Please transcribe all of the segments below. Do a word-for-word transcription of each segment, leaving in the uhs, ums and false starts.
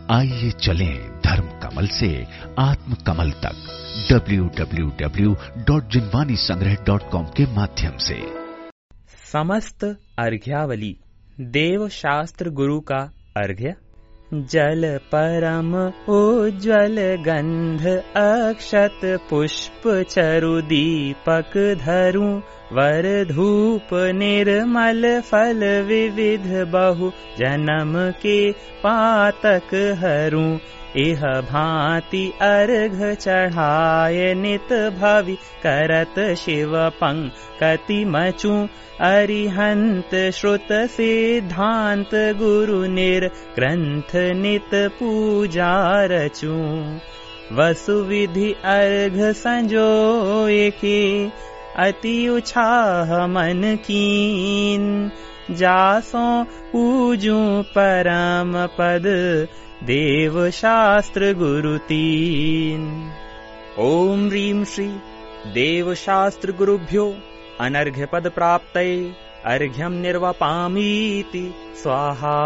आइए चलें धर्म कमल से आत्म कमल तक W W W dot Jinvani संग्रह डॉट कॉम के माध्यम से। समस्त अर्घ्यावली देव शास्त्र गुरु का अर्घ्य। जल परम उज्ज्वल गंध अक्षत पुष्प चरु दीपक धरु वर धूप निर्मल फल विविध बहु जन्म के पातक हरू। इह भांति अर्घ चढ़ाय नित भवि करत शिव पंकति मचू। अरिहंत श्रुत सिद्धांत गुरु निर ग्रंथ नित पूजा रचू। वसुविधि अर्घ संजोए के अति उछाह मन कीन। जासों पूजू परम पद देव शास्त्र गुरु तीन। ओम ह्रीं श्री देव शास्त्र गुरुभ्यो अनर्घ्य पद प्राप्तये अर्घ्यम निर्वपामीति स्वाहा।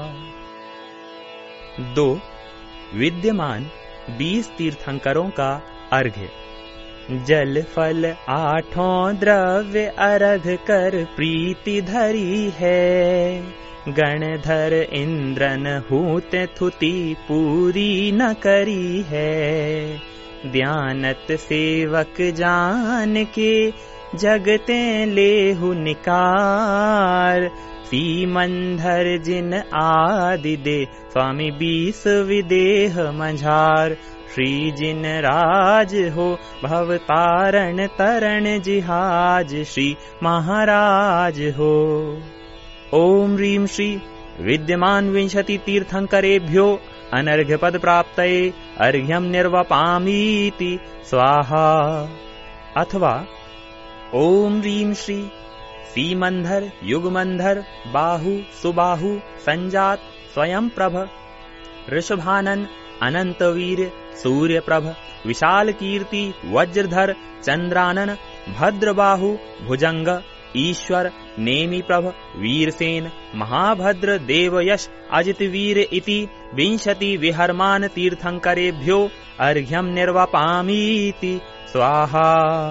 दो विद्यमान बीस तीर्थंकरों का अर्घ्य। जल फल आठों द्रव्य अर्घ कर प्रीति धरी है। गणधर इंद्रन हूते थुति पूरी न करी है। ध्यानत सेवक जान के जगते लेहु निकार। सीमंधर जिन आदि दे स्वामी बीस विदेह मझार। श्री जिन राज हो भवतारण तरण जिहाज श्री महाराज हो। ओम ह्रीं श्री विद्यमान विंशति तीर्थंकरेभ्यो अनर्घ्य पद प्राप्तये अर्घ्यम निर्वपामीति स्वाहा। अथवा ओम ह्रीं श्री सीमंधर युगमंधर बाहु सुबाहु संजात स्वयं प्रभ ऋषभानन अनंतवीर सूर्यप्रभ विशाल कीर्ति वज्रधर चंद्रानन भद्रबाहु भुजंग ईश्वर नेमि प्रभ वीरसेन महाभद्र देवयश अजितवीर इति विंशति विहरमान तीर्थंकरेभ्यो अर्घ्यम निर्वपामीति स्वाहा।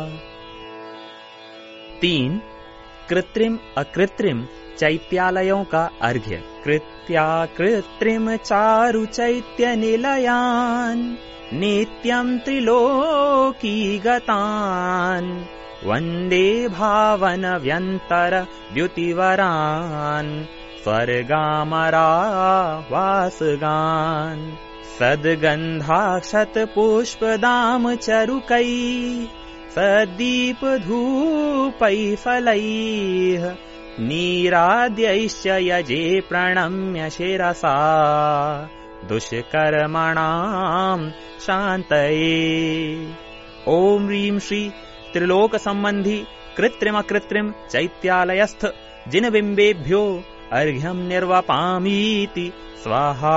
तीन कृत्रिम अकृत्रिम चैत्यालयों का अर्घ्य। कृत्या कृत्रिम चारु चैत्य निलयान नित्यं त्रिलोकी गतान। वंदे भावन व्यंतर द्युतिवरान स्वर्गामरा वासगान। सद्गंधाक्षत पुष्प दाम चरुकै सदीप धूपै फलैः। नीराद्यैश्च यजे प्रणम्य शिरसा दुष्कर्मणां शान्तये। ओम ह्रीं श्री त्रिलोक संबंधी कृत्रिम कृत्रिम चैत्यालयस्थ जिन बिंबेभ्यो अर्घ्यम निर्वपामीति स्वाहा।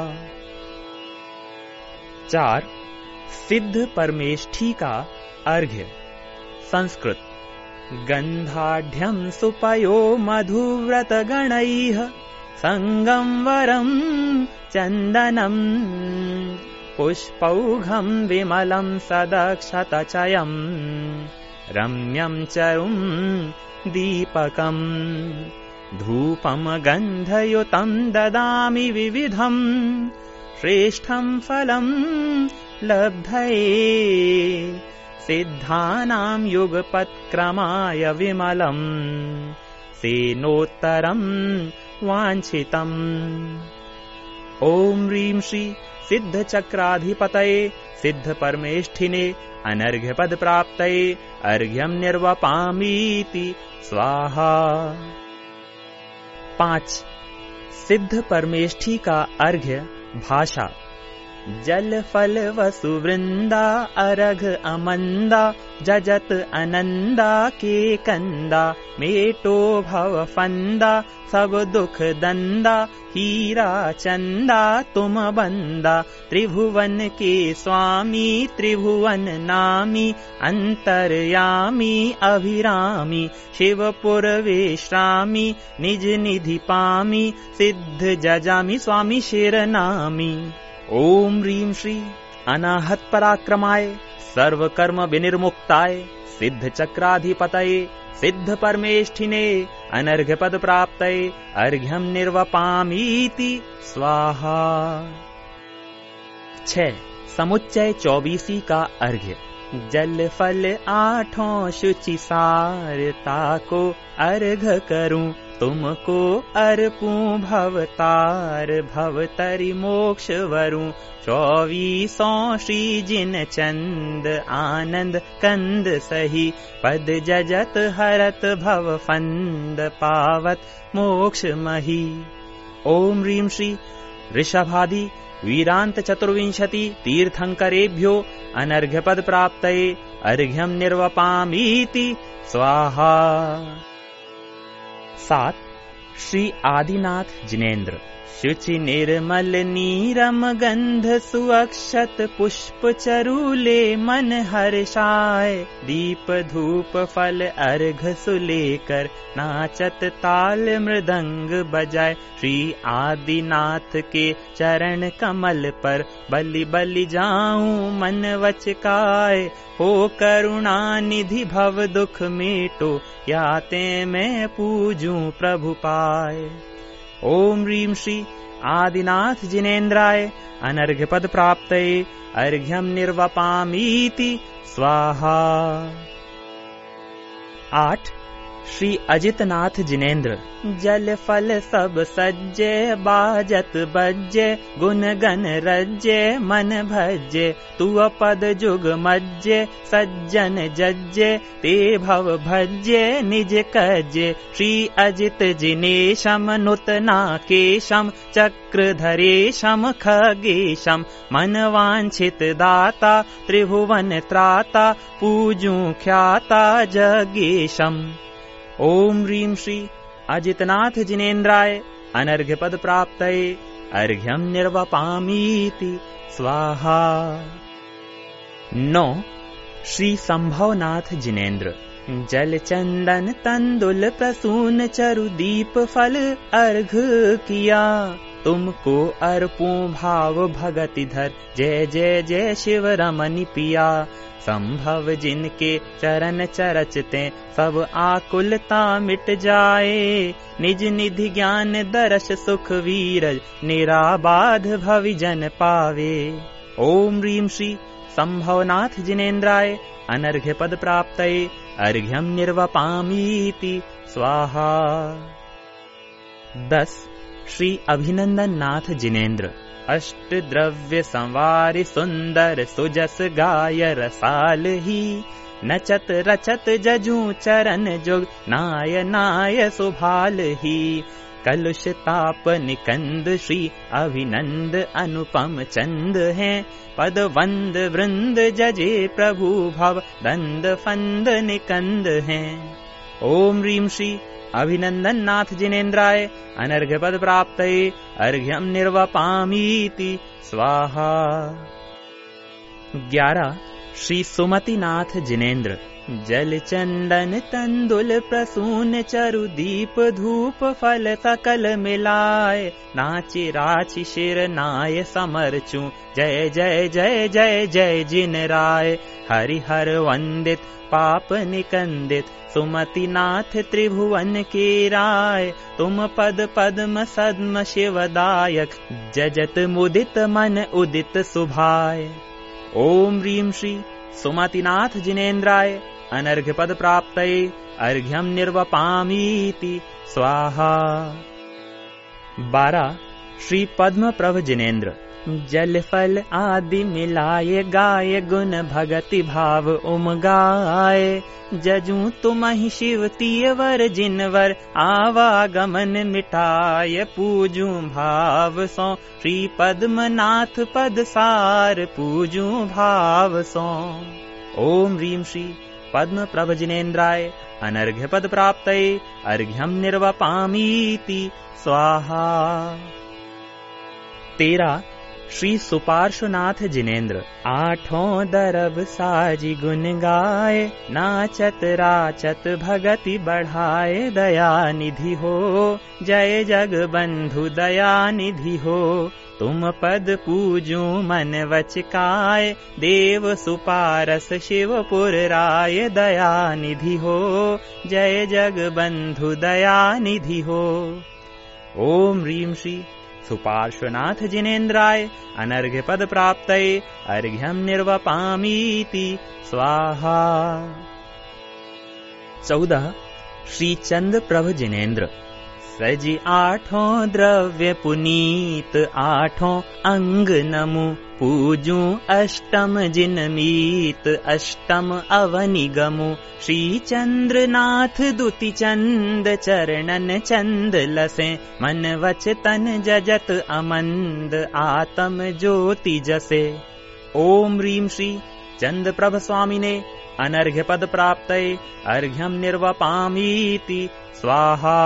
चार सिद्ध परमेष्ठी का अर्घ्य। संस्कृत। गंधाढ्यं सुपयो मधुव्रत गणैः संगं वरं चंदनम्। पुष्पौघं विमलं सदक्षतचयम् रम्यं चरुं दीपकम्। धूपं गन्धयुतं ददामि विविधं श्रेष्ठं फलं लब्धये। सिद्धानां युगपत्क्रमाय विमलं सेनोत्तरं वाञ्छितम्। ओम ह्रीं श्री सिद्ध चक्राधिपतये सिद्ध परमेष्ठिने अनर्घ्य पद प्राप्तये अर्घ्यम निर्वपामीति स्वाहा। पांच सिद्ध परमेष्ठी का अर्घ्य। भाषा। जल फल वसु वृंदा अर्घ अमंदा जजत अनंदा के कंदा। मेटो भव फंदा सब दुख दंदा हीरा चंदा तुम बंदा। त्रिभुवन के स्वामी त्रिभुवन नामी अंतर्यामी अभिरामी। शिवपुर विश्रामी निज निधि पामी सिद्ध जजामी स्वामी शिरनामी। ओम ह्रीं श्री अनाहत पराक्रमाय सर्वकर्म विनिर्मुक्ताय सिद्ध चक्राधिपतये सिद्ध परमेष्ठिने अनर्घ्य पद प्राप्तये अर्घ्यम निर्वपामीति स्वाहा। छह समुच्चय चौबीसी का अर्घ्य। जल फल आठों शुचि सारता को अर्घ करूं तुमको अर्पूं भवतार भवतरि मोक्ष वरूं। चौबीसों श्री जिन चंद आनंद कंद सही पद जजत हरत भव फंद पावत मोक्ष मही। ओम ह्रीं श्री ऋषभादि वीरांत चतुर्विंशति तीर्थंकरेभ्यो अनर्घ्य पद प्राप्तये अर्घ्यम निर्वपामीति स्वाहा। सात श्री आदिनाथ जिनेन्द्र। शुचि निर्मल नीरम गंध सुअक्षत पुष्प चरूले मन हर्षाय दीप धूप फल अर्घ सुलेकर नाचत ताल मृदंग बजाय। श्री आदिनाथ के चरण कमल पर बलि बलि जाऊं मन वचकाय। हो करुणा निधि भव दुख मेटो याते मैं पूजूं प्रभु पाए। ओम ह्रीं श्री आदिनाथ जिनेन्द्राय अनर्घ्य पद प्राप्तये अर्घ्यम निर्वपामीति स्वाहा। आठ श्री अजितनाथ जिनेन्द्र। जल फल सब सज्जे बाजत बज्जे गुण गण रज्जे मन भज्जे तू पद जुग मज्जे सज्जन जज्जे ते भव भज्जे निज कज्जे। श्री अजित जिनेशम नूतना केशम चक्रधरेशम खगेशम मन वांछित दाता त्रिभुवन त्राता पूजूं ख्याता जगेशम। ओम ह्रीं श्री अजितनाथ जिनेन्द्राय अनर्घ्य पद प्राप्तये अर्घ्यम निर्वपामीति स्वाहा। नौ श्री संभवनाथ जिनेन्द्र। जल चंदन तंदुल प्रसून चरु दीप फल अर्घ किया तुमको अर्पूं भाव भगति धर जय जय जय शिव रमनि पिया। संभव जिनके चरण चरचते सब आकुलता मिट जाए निज निधि ज्ञान दर्श सुख वीरज निराबाध भविजन पावे। ओम ह्रीं श्री संभवनाथ जिनेन्द्राय अनर्घ्य पद प्राप्तये अर्घ्यम निर्वपामीति स्वाहा। दस श्री अभिनंदन नाथ जिनेन्द्र। अष्ट द्रव्य संवारि सुंदर सुजस गाय रसाल ही नचत रचत जजू चरण जुग नाय नाय सुभाल ही। कलुष ताप निकंद श्री अभिनंद अनुपम चंद हैं पद वंद वृंद जजे प्रभु भव दंद फंद निकंद हैं। ओम ह्रीं श्री अभिनंदन नाथ जिनेन्द्राय अनर्घ्य पद प्राप्तये अर्घ्यम निर्वपामीति स्वाहा। ग्यारह श्री सुमतिनाथ जिनेन्द्र। जल चंदन तंदुल प्रसून चरु दीप धूप फल सकल मिलाय नाचि राचि शिर नाय समरचू जय जय जय जय जय जिन राय। हरिहर वंदित पाप निकंदित सुमतिनाथ त्रिभुवन के राय। तुम पद पद्म सद्म शिवदायक जजत मुदित मन उदित सुभाय। ओम ह्रीं श्री सुमतिनाथ जिनेन्द्राय अनर्घ्य पद प्राप्तये अर्घ्यम निर्वपामीति स्वाहा। बारह श्री पद्म प्रभ जिनेन्द्र। जल फल आदि मिलाए गाय गुण भगति भाव उमगाए जजू तुमहि शिव तियवर जिनवर आवागमन मिटाय पूजू भाव सो। श्री पद्मनाथ पद सार पूजू भाव सो। ओम ह्रीं श्री पद्म प्रभ जिनेन्द्राय अनर्घ्य पद प्राप्तये अर्घ्यम निर्वपामीति स्वाहा। तेरा श्री सुपार्श्वनाथ जिनेन्द्र। आठों दरब साजी गुण गाए, नाचत राचत भगति बढ़ाए। दया निधि हो जय जग बंधु दया निधि हो, तुम पद पूजू मन वचकाय। देव सुपारस शिवपुर राय, दया निधि हो जय जग बंधु दया निधि हो। ओम ह्रीं श्री सुपार्श्वनाथ जिनेन्द्राय अनर्घ्य पद प्राप्तये अर्घ्यं निर्वपामीति स्वाहा। चौदह श्री चंद प्रभ जिनेन्द्र। सजी आठों द्रव्य पुनीत, आठों अंग नमु पूजू। अष्टम जिनमीत अष्टम अवनि गमु, श्री चंद्रनाथ दुति चंद। चरणन चंद लसे मन वच तन जजत अमंद, आत्म ज्योति जसे। ओम ह्रीं श्री चंद प्रभ स्वामिने अनर्घ्य पद प्राप्तये अर्घ्यं निर्वपामीति स्वाहा।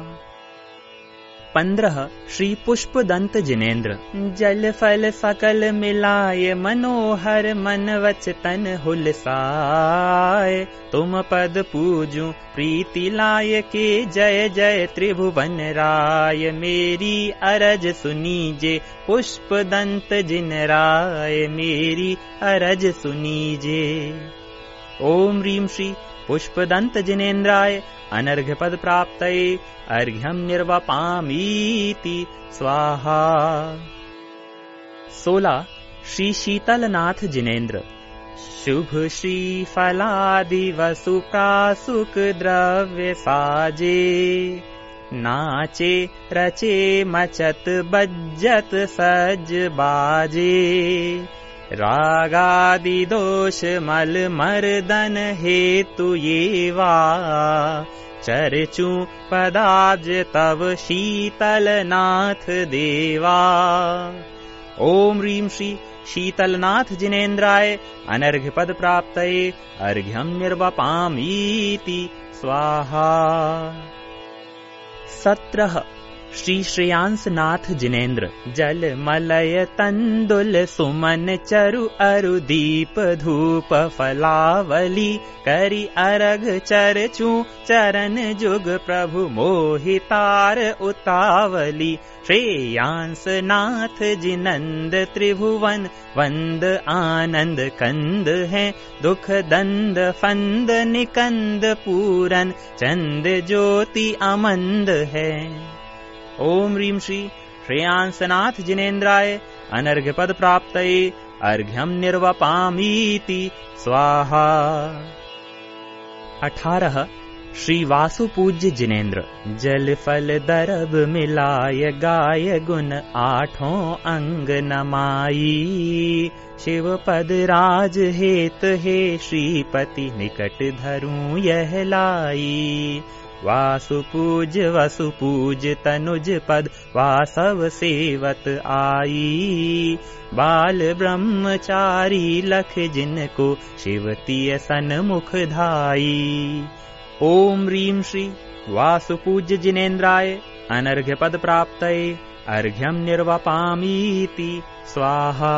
पंद्रह श्री पुष्पदंत जिनेन्द्र। जल फल सकल मिलाए, मनोहर मन वच तन हुलसाए। तुम पद पूजू प्रीति लाय के, जय जय त्रिभुवन राय। मेरी अरज सुनीजे पुष्पदंत जिन राय, मेरी अरज सुनीजे। ओम ह्रीं श्री पुष्पदंत जिनेन्द्राय अनर्घ्य पद प्राप्तये अर्घ्यं निर्वपामीति स्वाहा। सोलह श्री शीतलनाथ जिनेन्द्र। शुभ श्री फलादि वसु प्रासुक द्रव्य साजे, नाचे रचे मचत बज्जत सज बाजे। रागादि दोष मल मर्दन हेतु ये वा, चर्चू पदाब्ज तव शीतलनाथ देवा। ओम ह्रीं श्री शीतलनाथ जिनेन्द्राय अनर्घ्य पद प्राप्तये अर्घ्यं निर्वपामीति स्वाहा। सत्रह श्री श्रेयांसनाथ जिनेन्द्र। जल मलय तंदुल सुमन चरु अरु दीप धूप फलावली, करी अरग चरचू चरण जुग प्रभु मोहितार उतावली। श्रेयांसनाथ जिनंद त्रिभुवन वंद आनंद कंद है, दुख दंद फंद निकंद पूरन चंद ज्योति अमंद है। ओम ह्रीं श्री श्रेयांसनाथ जिनेन्द्राय अनर्घ्य पद प्राप्तये अर्घ्यं निर्वपामीति स्वाहा। अठारह श्री वासुपूज्य जिनेन्द्र। जल फल दरब मिलाय गाय गुण आठों अंग नमाई। शिव पद राज हेत हे श्रीपति निकट धरूं यह लाई। वासुपूज वसुपूज तनुज पद वासव सेवत आई। बाल ब्रह्मचारी लख जिनको शिवतीय सन्मुख धाई। ओम ह्रीं श्री वासुपूज्य जिनेन्द्राय अनर्घ्य पद प्राप्तये अर्घ्यं निर्वपामीति स्वाहा।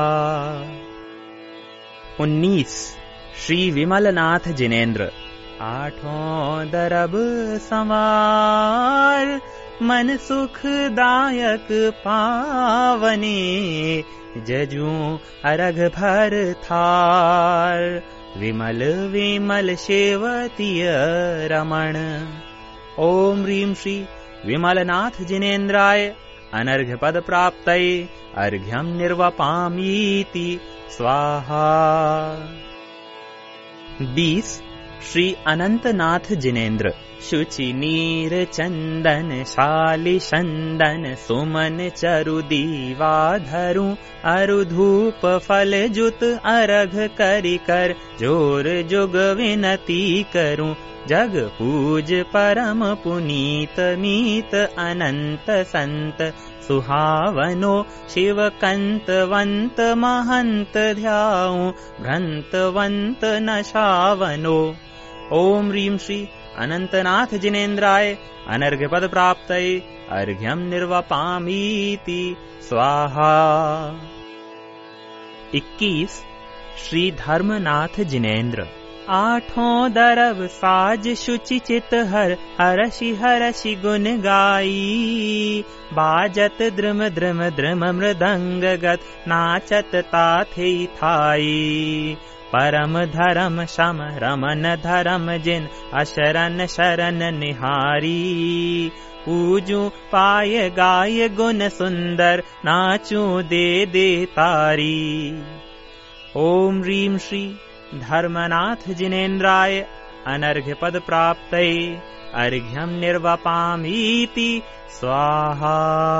उन्नीस श्री विमलनाथ जिनेन्द्र। आठों दरब संवार, मन सुखदायक पावने। जजू अरघ भर थार, विमल विमल सेवतीय रमण। ओम ह्रीं श्री विमलनाथ जिनेन्द्राय अनर्घ्य पद प्राप्तये अर्घ्यं निर्वपामीति स्वाहा। बीस श्री अनंतनाथ जिनेन्द्र। शुचि नीर चंदन शाली चंदन, सुमन चरु दीवा धरूं। अरु धूप फल जुत अरघ करि कर, जोर जुग विनती करूं। जग पूज परम पुनीत मीत, अनंत संत सुहावनो। शिव कंतवंत महंत ध्याऊं, भ्रंतवंत नशावनो। ओम ह्रीं श्री अनंतनाथ जिनेन्द्राय अनर्घ्य पद प्राप्तये अर्घ्यं निर्वपामीति स्वाहा। इक्कीस श्री धर्मनाथ जिनेन्द्र। आठों दरब साज शुचि चित हर हरषि हरषि गुण गाई। बाजत द्रुम द्रुम द्रुम मृदंग गत नाचत ताथे थाई। परम धरम शम रमन धरम जिन अशरण शरण निहारी। पूजू पाय गाय गुण सुंदर नाचू दे दे तारी। ओम ह्रीं श्री धर्मनाथ जिनेन्द्राय अनर्घ्य पद प्राप्तये अर्घ्यं निर्वपामीति स्वाहा।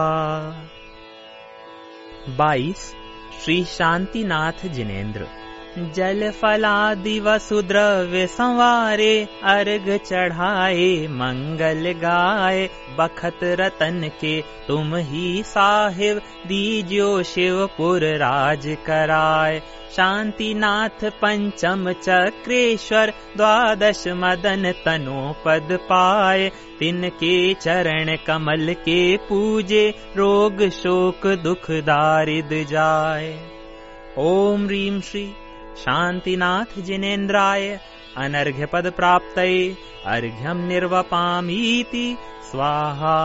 बाईस श्री शांतिनाथ जिनेन्द्र। जल फलादि वसुद्रव्य संवारे अर्घ चढ़ाए मंगल गाए। बखत रतन के तुम ही साहिब दीजियो शिवपुर राज कराए। शांतिनाथ पंचम चक्रेश्वर द्वादश मदन तनो पद पाए। तिनके चरण कमल के पूजे रोग शोक दुख दारिद जाए। ओम ह्रीं श्री शांतिनाथ जिनेन्द्राय अनर्घ्य पद प्राप्तये अर्घ्यं निर्वपामीति स्वाहा।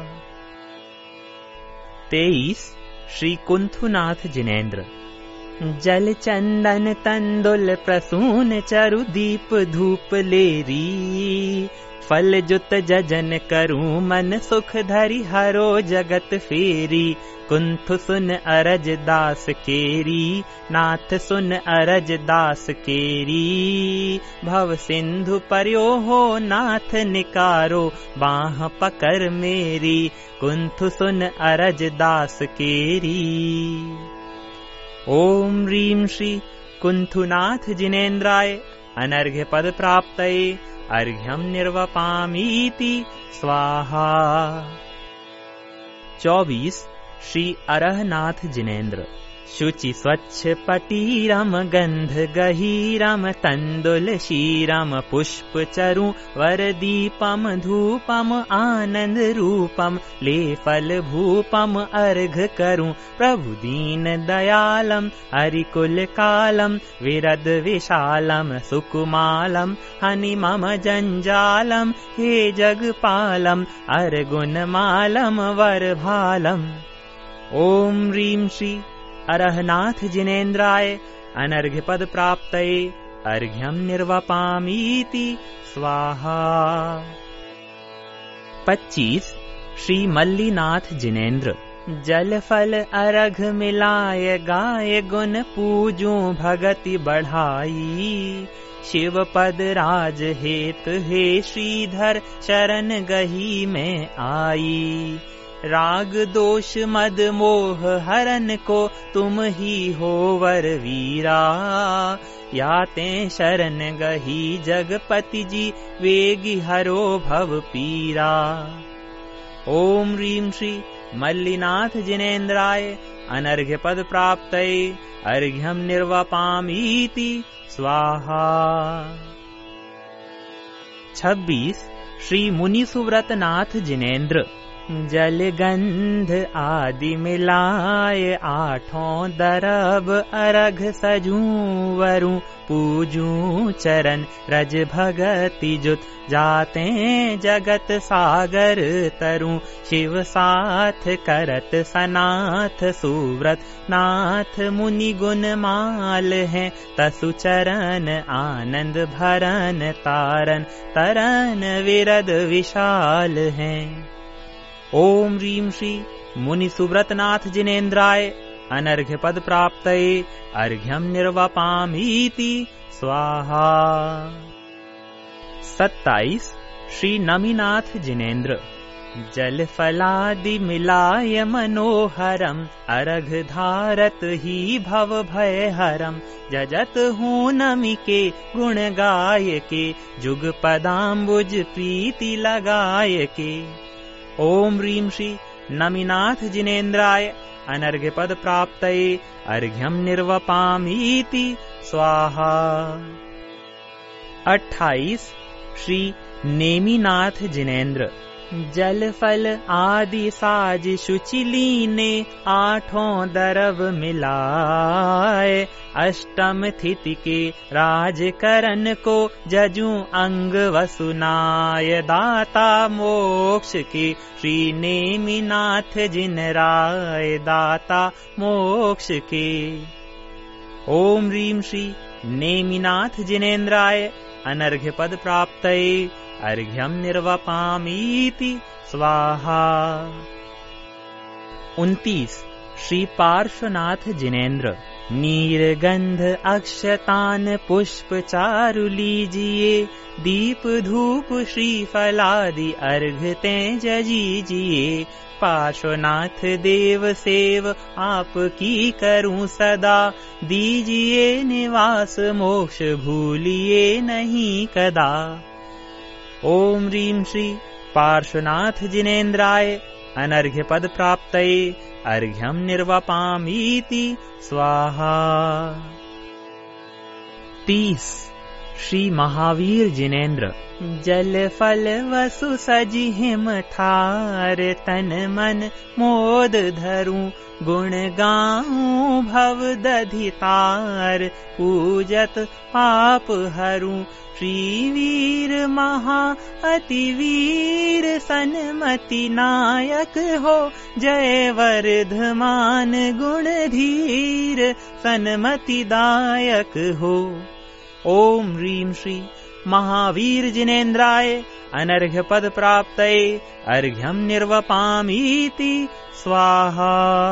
तेईस श्री कुंथुनाथ जिनेन्द्र। जल चंदन तंदुल प्रसून चरु दीप धूप लेरी। फल जुत जजन करूं मन सुख धरि हरो जगत फेरी। कुंथ सुन अरज दास केरी नाथ सुन अरज दास केरी। भव सिंधु पर्यो हो नाथ निकारो बाह पकर मेरी। कुंथ सुन अरज दास केरी। ओम ह्रीं श्री कुंथुनाथ जिनेन्द्राय अनर्घ्य पद प्राप्तये अर्घ्यं निर्वपामीति स्वाहा। चौबीस श्री अरहनाथ जिनेन्द्र। शुचि स्वच्छ पटीरम गंध गहीरम तंदुल शीरम पुष्प चरु वर दीपम धूपम आनंद रूपम। ले फल भूपम अर्घ करूं प्रभु दीन दयालम। हरिकुल कालम विरद विशालम सुकुमालम। हनि मम जंजालम हे जगपालम अरगुण मालम वर भालम। ओम ह्रीं श्री अरहनाथ जिनेन्द्राय अनर्घ्य पद प्राप्तये अर्घ्यं निर्वपामीति स्वाहा। पच्चीस श्री मल्लीनाथ जिनेन्द्र। जल फल अर्घ मिलाय गाय गुण पूजूं भगति बढ़ाई। शिव पद राज हेत हे श्रीधर शरण गही में आई। राग दोष मद मोह हरन को तुम ही हो वर वीरा। याते शरण गही जगपति जी वेगी हरो भव पीरा। ओम ह्रीं श्री मल्लीनाथ जिनेन्द्राय अनर्घ्य पद प्राप्तये अर्घ्यं निर्वपामीति स्वाहा। छब्बीस श्री मुनि सुव्रतनाथ जिनेन्द्र। जल गंध आदि मिलाए आठों दरब अर्घ सजूं वरूं। पूजूं चरण रज भगति जुत जाते जगत सागर तरूं। शिव साथ करत सनाथ सुव्रत नाथ मुनि गुण माल है। तसु चरण आनंद भरन तारन तरन विरद विशाल है। ओम ह्रीं श्री मुनि सुव्रतनाथ जिनेन्द्राय अनर्घ्य पद प्राप्तये अर्घ्यं निर्वपामीति स्वाहा। सत्ताईस श्री नमिनाथ जिनेन्द्र। जल फलादि मिलाय मनोहरम अर्घ धारत ही भव भय हरम। जजत हूँ नमि के गुण गाय के जुग पदाम्बुज प्रीति लगाय के। ओम ह्रीं श्री नमिनाथ जिनेन्द्राय अनर्घ्य पद प्राप्तये अर्घ्यं निर्वपामीति स्वाहा। अट्ठाईस श्री नेमिनाथ जिनेन्द्र। जल फल आदि साज शुचिली ने आठों दरब मिलाए, अष्टम थिति के राजकरण को जजू अंग वसुनाय, दाता मोक्ष के श्री नेमिनाथ जिन राय, दाता मोक्ष के। ओम ह्रीं श्री नेमिनाथ जिनेन्द्राय अनर्घ्य पद प्राप्तये अर्घ्यम निर्वपामीति स्वाहा। उनतीस श्री पार्श्वनाथ जिनेन्द्र नीरगंध अक्षतान पुष्प चारु लीजिए, दीप धूप श्रीफलादि अर्घ तें जजीजिए, पार्श्वनाथ देव सेव आपकी करूं सदा, दीजिए निवास मोक्ष भूलिए नहीं कदा। ओम ह्रीं श्री पार्श्वनाथ जिनेन्द्राय अनर्घ्य पद प्राप्तये अर्घ्यम निर्वपामीति स्वाहा। तीस श्री महावीर जिनेन्द्र जल फल वसु सजि हिम ठार, तन मन मोद धरूं गुण गाऊं भव दधितार, पूजत पाप हरूं श्री वीर महा अति वीर, सन्मति नायक हो जय वर्धमान गुण धीर, सन्मति दायक हो। ओम ह्रीं श्री महावीर जिनेन्द्राय अनर्घ्य पद प्राप्तये अर्घ्यम निर्वपामीति स्वाहा।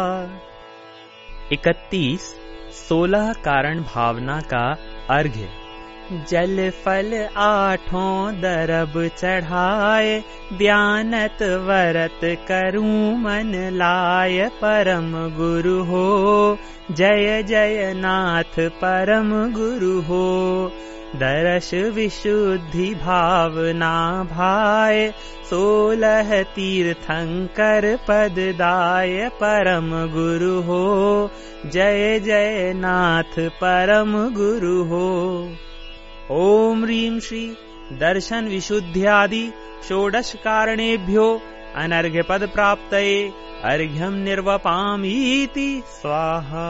इकतीस सोलह कारण भावना का अर्घ्य। जल फल आठों दरब चढ़ाए, ध्यानत वरत करूं मन लाय, परम गुरु हो जय जय नाथ परम गुरु हो, दर्श विशुद्धि भावना भाय, सोलह तीर्थंकर पद दाय, परम गुरु हो जय जय नाथ परम गुरु हो। ओम ह्रीं श्री दर्शन विशुद्ध्यादि षोडश कारणेभ्यो अनर्घ्य पद प्राप्तये अर्घ्यम निर्वपामीति स्वाहा।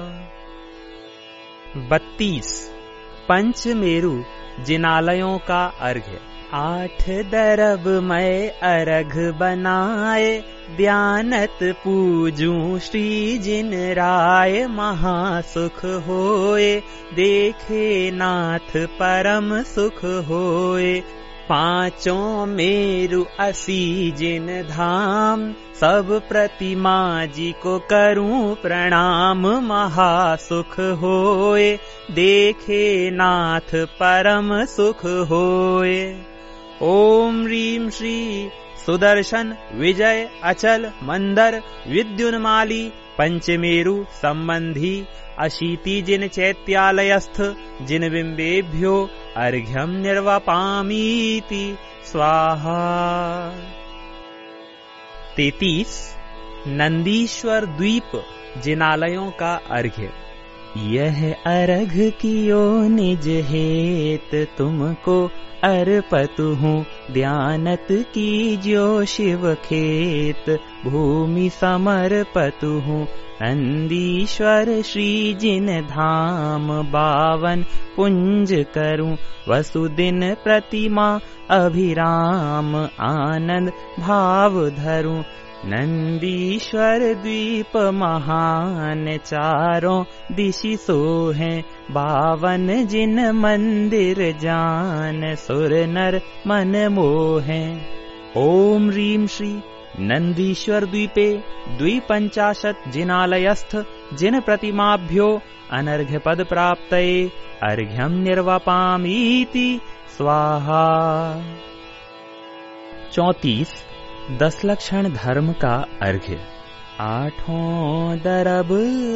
बत्तीस पंचमेरु जिनालयों का अर्घ्य। आठ दरब मैं अर्घ बनाए, ध्यानत पूजूं श्री जिन राय, महासुख होए देखे नाथ परम सुख होए, पांचों मेरु असी जिन धाम, सब प्रतिमा जी को करूं प्रणाम, महासुख होए देखे नाथ परम सुख होए। ओम ह्रीं श्री सुदर्शन विजय अचल मंदर विद्युन्माली पंचमेरु संबंधी अशीति जिन चैत्यालयस्थ जिन बिंबेभ्यो अर्घ्यम निर्वपामीति स्वाहा। तैतीस नंदीश्वर द्वीप जिनालयों का अर्घ्य। यह अर्घ कियो निज हेत, तुमको अर्पतु हूँ ध्यानत कीज्यो शिव खेत, भूमि समर्पतु हूँ नंदीश्वर श्री जिन धाम, बावन पुंज करूं वसुदिन प्रतिमा अभिराम, आनंद भाव धरूं नंदीश्वर द्वीप महान, चारों दिशि सोहें बावन जिन मंदिर जान, सुर नर मन मोहें। ओम ह्रीं श्री नंदीश्वर द्वीपे द्विपंचाशत जिनालयस्थ जिन प्रतिमाभ्यो अनर्घ्य पद प्राप्तये अर्घ्यम निर्वपामीति स्वाहा। चौतीस दस लक्षण धर्म का अर्घ्य। आठों दरब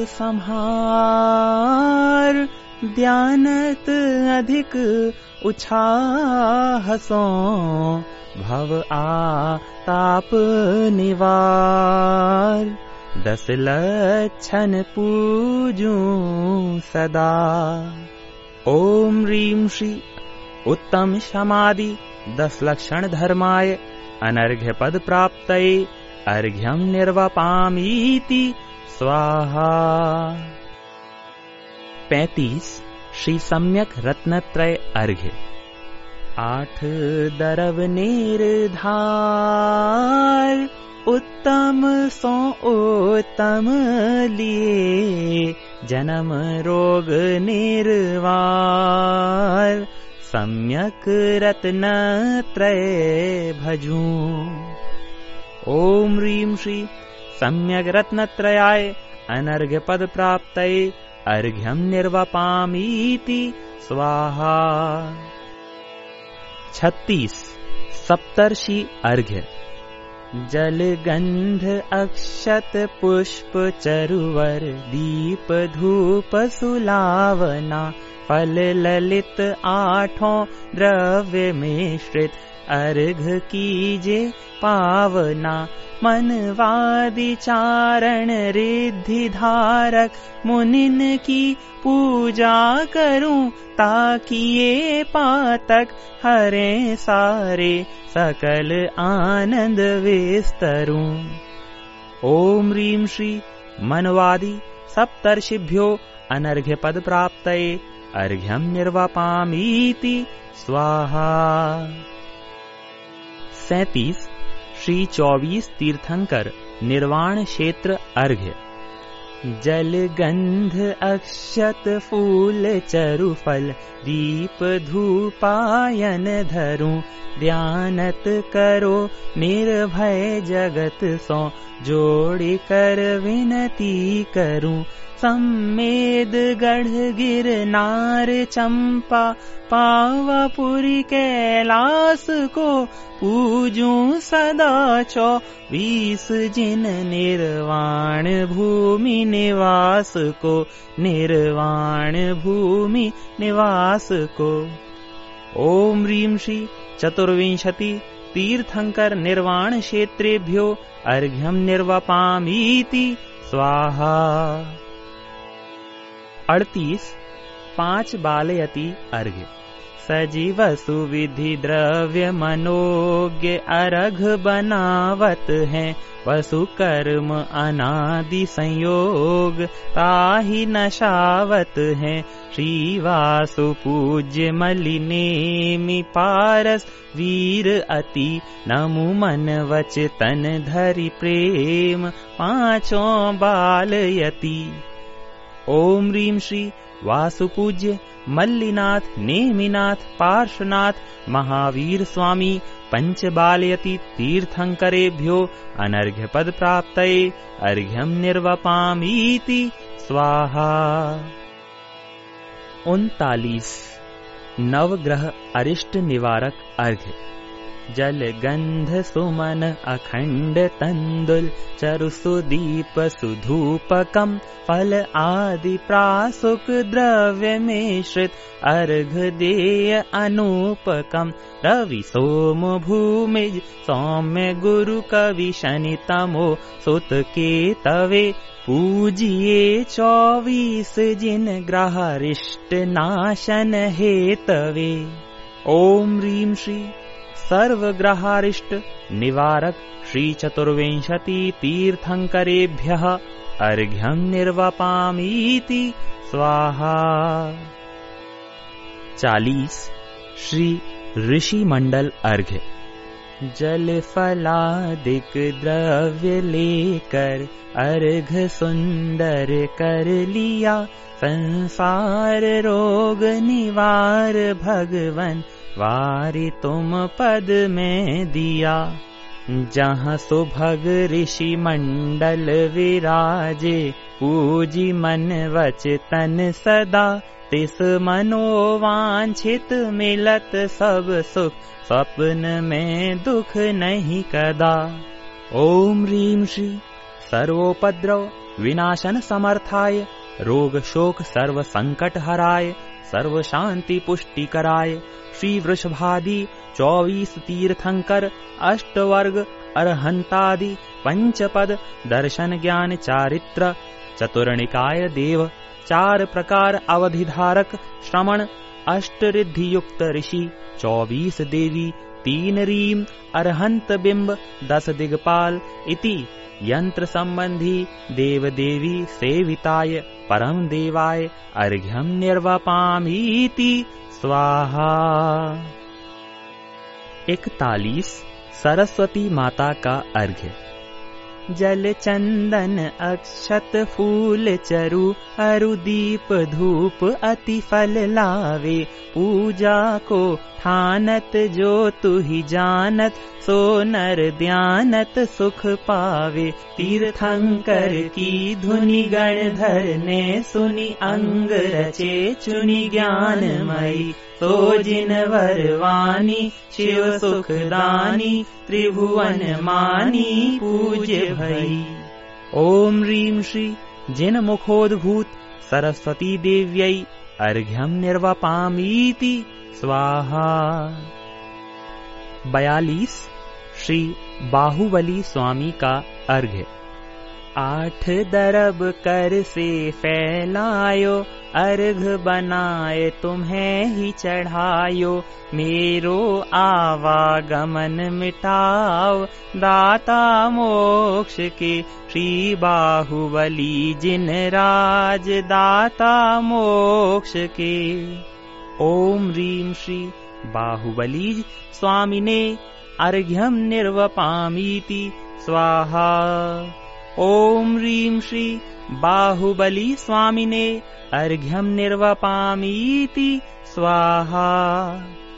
संहार, ध्यानत अधिक उछाहसों, भव आ ताप निवार, दस लक्षण पूजूं सदा। ओम ह्रीं श्री उत्तम समाधि दस लक्षण धर्माय अनर्घ्य पद प्राप्तये अर्घ्यम निर्वपामीति स्वाहा। पैंतीस श्री सम्यक रत्नत्रय अर्घ्य। आठ दरव निर्धार उत्तम सो उत्तम लिए जन्म रोग निर्वार सम्यक रत्नत्रय भजूं। ओम ह्रीं श्री सम्यक रत्नत्रयाय अनर्घ्य पद प्राप्तये अर्घ्यम निर्वपामीति स्वाहा। छत्तीस सप्तर्षि अर्घ्य। जल गंध अक्षत पुष्प चरुवर दीप धूप सुलावना फल ललित आठों द्रव्य मिश्रित अर्घ कीजे पावना। मनवादि चारण रिद्धि धारक मुनिन की पूजा करूं ताकि ये पातक हरे सारे सकल आनंद विस्तरूं। ओम ह्रीं श्री मनवादि सप्तर्षिभ्यो अनर्घ्य पद प्राप्तये अर्घ्यम निर्वपामीति स्वाहा। सैंतीस श्री चौबीस तीर्थंकर निर्वाण क्षेत्र अर्घ्य। जल गंध अक्षत फूल चरु फल दीप धूपायन धरूं ध्यानत करो निर्भय जगत सो जोड़ी कर विनती करूं। सम्मेद गढ़ गिरनार चंपा पावापुरी कैलास को पूजूं सदा चौबीस जिन निर्वाण भूमि निवास को निर्वाण भूमि निवास को। ओम ह्रीं श्री चतुर्विंशति तीर्थंकर निर्वाण क्षेत्रेभ्यो अर्घ्यम निर्वपामीति स्वाहा। अड़तीस पांच बालयति अर्घ्य। सजीव सुविधि द्रव्य मनोज्ञ अर्घ बनावत है वसु कर्म अनादि संयोग ताहि नशावत है। श्री वासु पूज्य मलिनेमि पारस वीर अति नमु मन वच तन धरि प्रेम पांचों बालयति। ओम ह्रीं श्री वासुपूज्य मल्लिनाथ नेमिनाथ पार्श्वनाथ महावीर स्वामी पंच बालयति तीर्थंकरेभ्यो अनर्घ्य पद प्राप्तये अर्घ्यम निर्वपामीति स्वाहा। उनतालीस नवग्रह अरिष्ट निवारक अर्घ्य। जल गंध सुमन अखंड तंदुल चरु सुदीप सुधूपकम फल आदि प्रासुक द्रव्य मिश्रित अर्घ देय अनूपकम। रवि सोम भूमिज सौम्य गुरु कवि शनि तमो सुत के तवे पूजिए चौबीस जिन ग्रहरिष्ट नाशन हेतवे। ओम ह्रीं श्री सर्वग्रहारिष्ट निवारक श्री चतुर्विंशति तीर्थंकरेभ्यः अर्घ्यम निर्वपामीति स्वाहा। चालीस श्री ऋषि मंडल अर्घ्य। जल फलादिक द्रव्य लेकर अर्घ सुंदर कर लिया संसार रोग निवार भगवन वारि तुम पद में दिया। जहाँ सुभग ऋषि मंडल विराजे पूजी मन वच तन सदा तिस मनोवांछित मिलत सब सुख स्वप्न में दुख नहीं कदा। ओम ह्रीं श्री सर्वोपद्रव विनाशन समर्थाय रोग शोक सर्व संकट हराय सर्व शांति पुष्टि कराय श्री वृषभादि चौबीस तीर्थंकर अष्टवर्ग अरहंतादि पंचपद दर्शन ज्ञान चारित्र चतुर्निकाय देव चार प्रकार अवधिधारक श्रमण अष्ट रिद्धि युक्त ऋषि चौबीस देवी तीन रीम अरहंत बिंब दस दिगपाल इति यंत्र संबंधी देव देवी सेविताय परम देवाय अर्घ्यम निर्वपामीति स्वाहा। इकतालीस सरस्वती माता का अर्घ्य। जल चंदन अक्षत फूल चरु अरु दीप धूप अति फल लावे, पूजा को ठानत जो तु ही जानत, सो नर ध्यानत सुख पावे। तीर्थंकर की धुनि गणधर ने सुनि, अंग रचे चुनि ज्ञानमयी, तो जिन वरवानी शिव सुखदानी, त्रिभुवन मानी पूज्य भई। ओम ह्रीं श्री जिन मुखोद्भूत सरस्वती देव्यै अर्घ्यम निर्वपामीति स्वाहा। बयालीस श्री बाहुबली स्वामी का अर्घ्य। आठ दरब कर से फैलायो, अर्घ बनाए तुम्हें ही चढ़ायो। मेरो आवागमन मिटाओ, दाता मोक्ष के श्री बाहुबली जिन राज, दाता मोक्ष के। ओम ह्रीं श्री बाहुबली स्वामिने अर्घ्यम निर्वपामीति स्वाहा। ओम ह्रीं श्री बाहुबली स्वामिने अर्घ्यम निर्वपामीति स्वाहा।